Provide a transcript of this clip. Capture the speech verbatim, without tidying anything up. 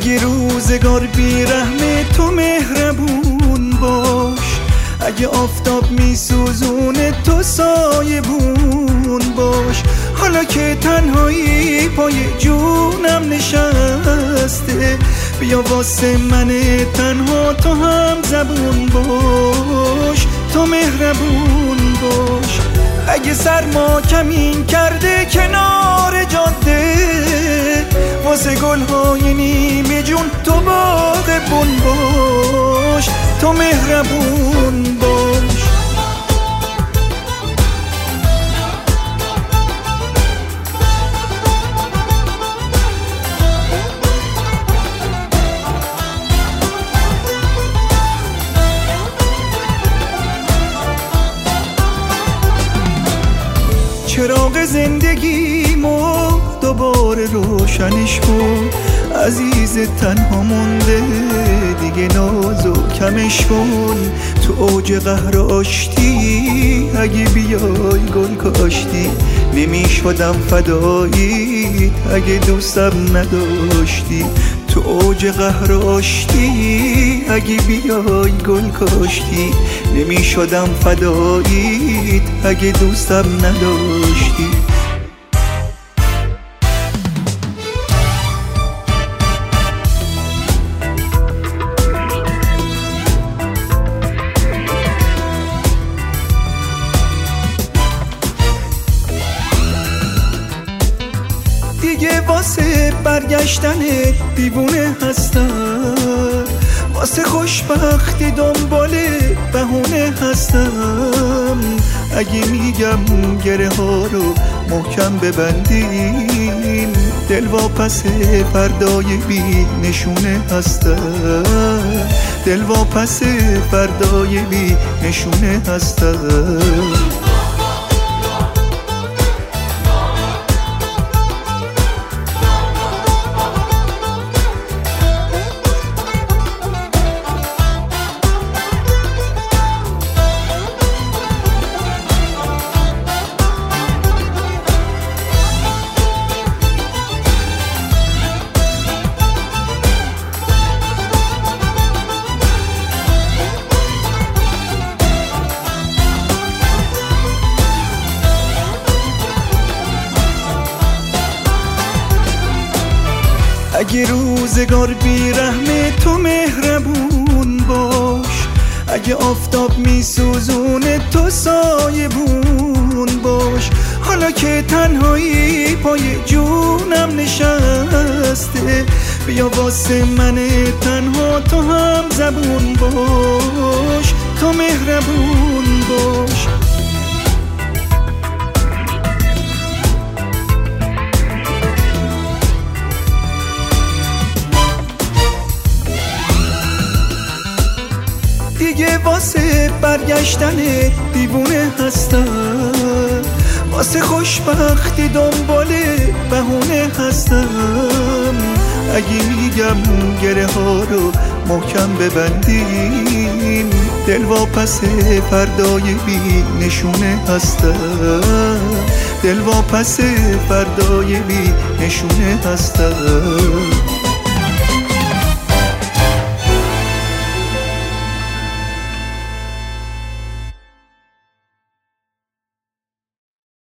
اگه روزگار بیرحم تو مهربون باش، اگه آفتاب میسوزونه تو سایبون باش. حالا که تنهایی پای جونم نشسته، بیا واسه من تنها تو هم زبون باش، تو مهربون باش. اگه سرما کمین کرده کنار جاده، واسه گلهای نیمه جون تو باغبون باش، تو مهربون باش. چراغ زندگیمو دوباره روشنش کن، عزیز تنها مونده دیگه نازو کمش کن. تو اوج قهر آشتی اگه بیای گل کاشتی، نمی شدم فداییت اگه دوستم نداشتی. تو اوج قهر آشتی اگه بیای گل کاشتی، نمی شدم فداییت اگه دوستم نداشتی. دیگه واسه برگشتنت دیوونه هستم، واسه خوشبختی دنبال بهونه هستم. اگه میگم گره ها رو محکم ببندیم، دل واپس فردای بی نشونه هستم، دل واپس فردای بی نشونه هستم. اگه روزگار بیرحم تو مهربون باش، اگه آفتاب میسوزونه تو سایبون باش. حالا که تنهایی پای جونم نشسته، بیا واسه من تنها تو هم زبون باش، تو مهربون باش. دیگه واسه برگشتنت دیوونه هستم، واسه خوشبختی دنبال بهونه هستم. اگه میگم گره ها رو محکم ببندیم، دل واپس فردای بی نشونه هستم، دل واپس فردای بی نشونه هستم.